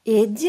Эдди?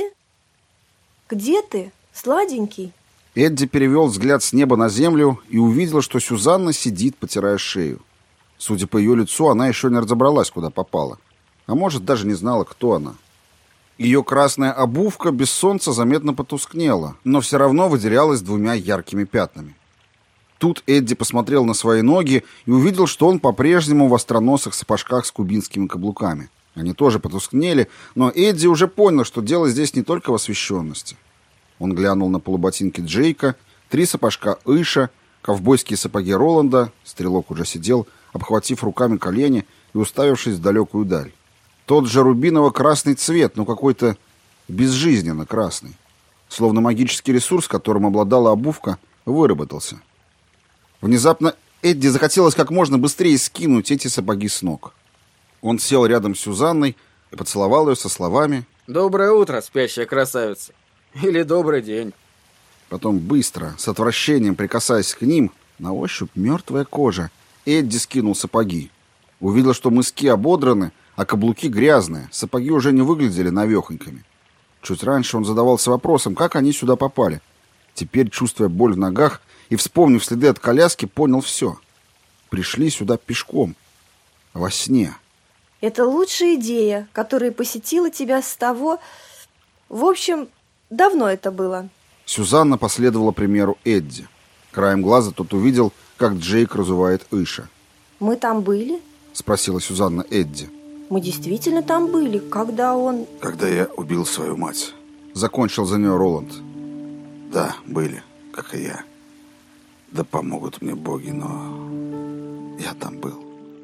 Где ты, сладенький? Эдди перевел взгляд с неба на землю и увидел, что Сюзанна сидит, потирая шею. Судя по ее лицу, она еще не разобралась, куда попала. А может, даже не знала, кто она. Ее красная обувка без солнца заметно потускнела, но все равно выделялась двумя яркими пятнами. Тут Эдди посмотрел на свои ноги и увидел, что он по-прежнему в остроносых сапожках с кубинскими каблуками. Они тоже потускнели, но Эдди уже понял, что дело здесь не только в освещенности. Он глянул на полуботинки Джейка, 3 сапожка Иша, ковбойские сапоги Роланда. Стрелок уже сидел, обхватив руками колени и уставившись в далекую даль. Тот же рубиново-красный цвет, но какой-то безжизненно красный. Словно магический ресурс, которым обладала обувка, выработался. Внезапно Эдди захотелось как можно быстрее скинуть эти сапоги с ног. Он сел рядом с Сюзанной и поцеловал ее со словами: «Доброе утро, спящая красавица!» Или «Добрый день!» Потом быстро, с отвращением прикасаясь к ним, на ощупь мертвая кожа, Эдди скинул сапоги. Увидел, что мыски ободраны, а каблуки грязные, сапоги уже не выглядели навехонькими. Чуть раньше он задавался вопросом, как они сюда попали. Теперь, чувствуя боль в ногах и вспомнив следы от коляски, понял все. Пришли сюда пешком. Во сне. Это лучшая идея, которая посетила тебя с того... В общем, давно это было. Сюзанна последовала примеру Эдди. Краем глаза тот увидел, как Джейк разувает Иша. Мы там были? Спросила Сюзанна Эдди. Мы действительно там были, когда он... Когда я убил свою мать. Закончил за нее Роланд. Да, были, как и я. Да помогут мне боги, но я там был.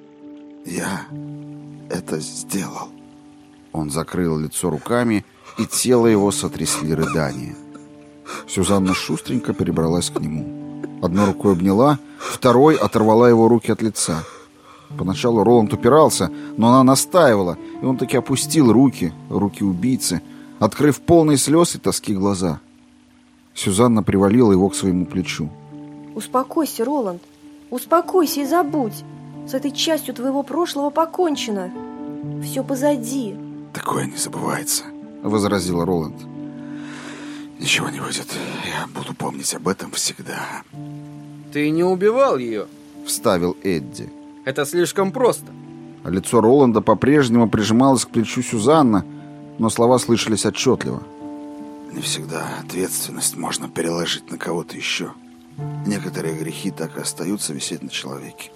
Я это сделал. Он закрыл лицо руками, и тело его сотрясли рыдания. Сюзанна шустренько перебралась к нему. Одной рукой обняла, второй оторвала его руки от лица. Поначалу Роланд упирался, но она настаивала, и он таки опустил руки убийцы, открыв полные слез и тоски глаза. Сюзанна привалила его к своему плечу. Успокойся, Роланд, успокойся и забудь. С этой частью твоего прошлого покончено. Все позади. Такое не забывается, возразила Роланд. Ничего не выйдет. Я буду помнить об этом всегда. Ты не убивал ее? Вставил Эдди. Это слишком просто. А лицо Роланда по-прежнему прижималось к плечу Сюзанны, но слова слышались отчетливо. Не всегда ответственность можно переложить на кого-то еще. Некоторые грехи так и остаются висеть на человеке.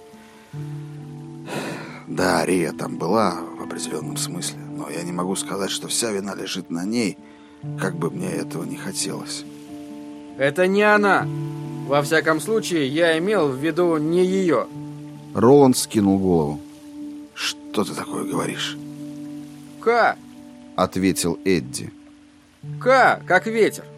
Да, Рия там была в определенном смысле, но я не могу сказать, что вся вина лежит на ней, как бы мне этого не хотелось. Это не она. Во всяком случае, я имел в виду не ее. Роланд скинул голову. Что ты такое говоришь? К, ответил Эдди. К, как ветер.